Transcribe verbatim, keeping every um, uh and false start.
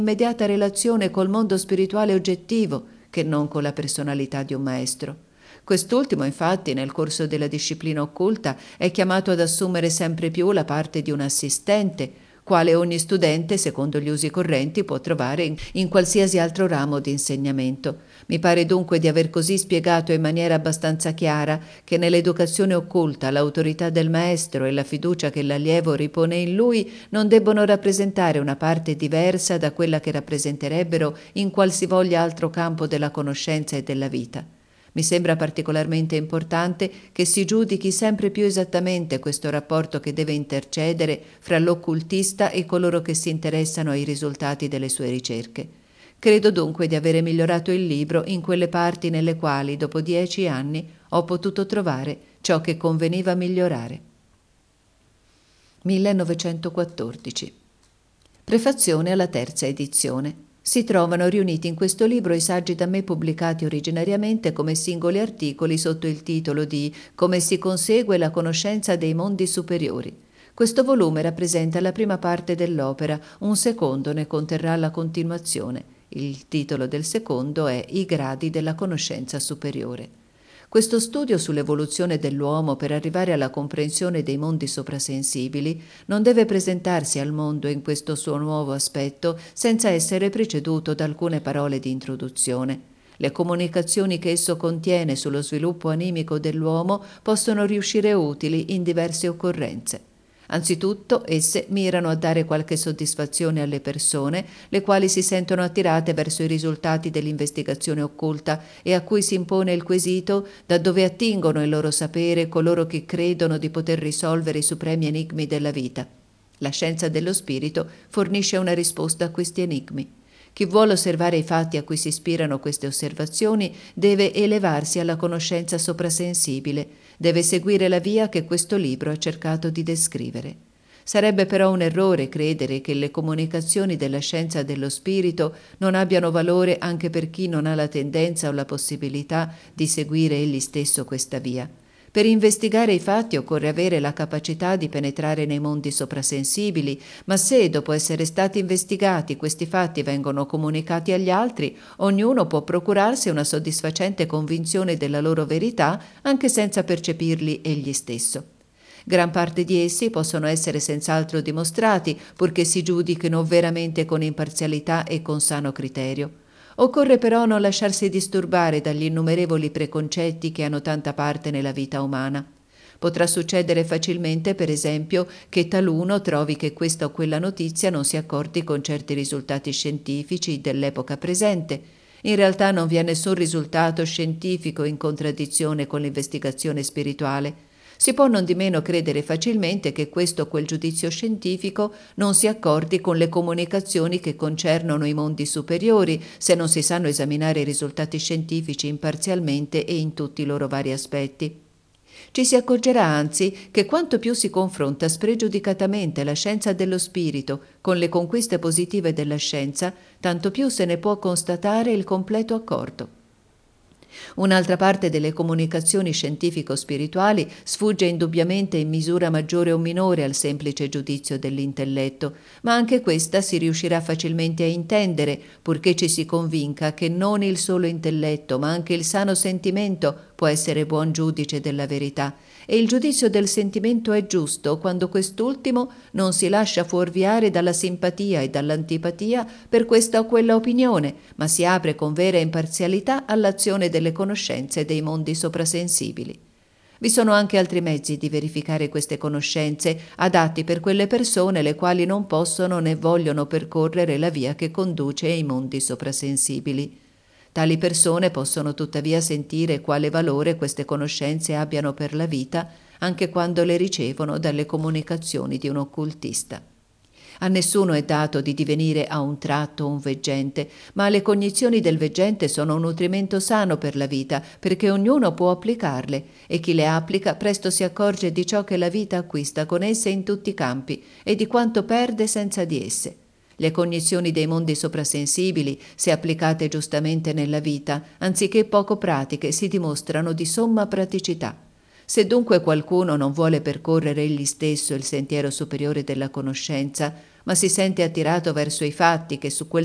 immediata relazione col mondo spirituale oggettivo che non con la personalità di un maestro. Quest'ultimo, infatti, nel corso della disciplina occulta è chiamato ad assumere sempre più la parte di un assistente, quale ogni studente, secondo gli usi correnti, può trovare in, in qualsiasi altro ramo di insegnamento. Mi pare dunque di aver così spiegato in maniera abbastanza chiara che nell'educazione occulta l'autorità del maestro e la fiducia che l'allievo ripone in lui non debbono rappresentare una parte diversa da quella che rappresenterebbero in qualsivoglia altro campo della conoscenza e della vita. Mi sembra particolarmente importante che si giudichi sempre più esattamente questo rapporto che deve intercedere fra l'occultista e coloro che si interessano ai risultati delle sue ricerche. Credo dunque di avere migliorato il libro in quelle parti nelle quali, dopo dieci anni, ho potuto trovare ciò che conveniva migliorare. millenovecentoquattordici. Prefazione alla terza edizione. Si trovano riuniti in questo libro i saggi da me pubblicati originariamente come singoli articoli sotto il titolo di Come si consegue la conoscenza dei mondi superiori. Questo volume rappresenta la prima parte dell'opera, un secondo ne conterrà la continuazione. Il titolo del secondo è I gradi della conoscenza superiore. Questo studio sull'evoluzione dell'uomo per arrivare alla comprensione dei mondi soprasensibili non deve presentarsi al mondo in questo suo nuovo aspetto senza essere preceduto da alcune parole di introduzione. Le comunicazioni che esso contiene sullo sviluppo animico dell'uomo possono riuscire utili in diverse occorrenze. Anzitutto, esse mirano a dare qualche soddisfazione alle persone, le quali si sentono attirate verso i risultati dell'investigazione occulta e a cui si impone il quesito da dove attingono il loro sapere coloro che credono di poter risolvere i supremi enigmi della vita. La scienza dello spirito fornisce una risposta a questi enigmi. Chi vuole osservare i fatti a cui si ispirano queste osservazioni deve elevarsi alla conoscenza soprasensibile, deve seguire la via che questo libro ha cercato di descrivere. Sarebbe però un errore credere che le comunicazioni della scienza dello spirito non abbiano valore anche per chi non ha la tendenza o la possibilità di seguire egli stesso questa via. Per investigare i fatti occorre avere la capacità di penetrare nei mondi soprasensibili, ma se, dopo essere stati investigati, questi fatti vengono comunicati agli altri, ognuno può procurarsi una soddisfacente convinzione della loro verità anche senza percepirli egli stesso. Gran parte di essi possono essere senz'altro dimostrati, purché si giudichino veramente con imparzialità e con sano criterio. Occorre però non lasciarsi disturbare dagli innumerevoli preconcetti che hanno tanta parte nella vita umana. Potrà succedere facilmente, per esempio, che taluno trovi che questa o quella notizia non si accordi con certi risultati scientifici dell'epoca presente. In realtà non vi è nessun risultato scientifico in contraddizione con l'investigazione spirituale. Si può nondimeno credere facilmente che questo o quel giudizio scientifico non si accordi con le comunicazioni che concernono i mondi superiori, se non si sanno esaminare i risultati scientifici imparzialmente e in tutti i loro vari aspetti. Ci si accorgerà anzi che quanto più si confronta spregiudicatamente la scienza dello spirito con le conquiste positive della scienza, tanto più se ne può constatare il completo accordo. Un'altra parte delle comunicazioni scientifico-spirituali sfugge indubbiamente in misura maggiore o minore al semplice giudizio dell'intelletto, ma anche questa si riuscirà facilmente a intendere, purché ci si convinca che non il solo intelletto, ma anche il sano sentimento può essere buon giudice della verità, e il giudizio del sentimento è giusto quando quest'ultimo non si lascia fuorviare dalla simpatia e dall'antipatia per questa o quella opinione, ma si apre con vera imparzialità all'azione delle conoscenze dei mondi soprasensibili. Vi sono anche altri mezzi di verificare queste conoscenze, adatti per quelle persone le quali non possono né vogliono percorrere la via che conduce ai mondi soprasensibili. Tali persone possono tuttavia sentire quale valore queste conoscenze abbiano per la vita, anche quando le ricevono dalle comunicazioni di un occultista. A nessuno è dato di divenire a un tratto un veggente, ma le cognizioni del veggente sono un nutrimento sano per la vita, perché ognuno può applicarle, e chi le applica presto si accorge di ciò che la vita acquista con esse in tutti i campi e di quanto perde senza di esse. Le cognizioni dei mondi soprasensibili, se applicate giustamente nella vita, anziché poco pratiche, si dimostrano di somma praticità. Se dunque qualcuno non vuole percorrere egli stesso il sentiero superiore della conoscenza, ma si sente attirato verso i fatti che su quel